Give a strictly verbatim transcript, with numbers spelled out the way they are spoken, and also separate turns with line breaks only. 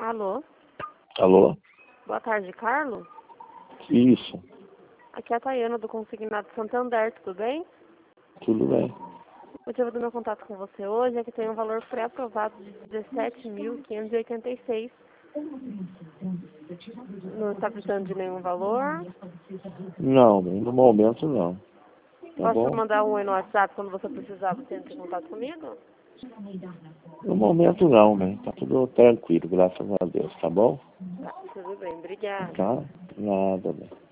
Alô?
Alô?
Boa tarde, Carlos?
Isso,
Aqui é a Tayana do Consignado Santander, tudo bem?
tudo bem.
O motivo do meu contato com você hoje é que tem um valor pré-aprovado de dezessete mil quinhentos e oitenta e seis. Não está precisando de nenhum valor?
Não, no momento não. Tá
Posso
bom?
mandar um oi no WhatsApp quando você precisar, você entra em contato comigo?
No momento não, né? Tá tudo tranquilo, graças a Deus, tá bom?
Tá, tudo bem, obrigada.
Tá? Nada, né?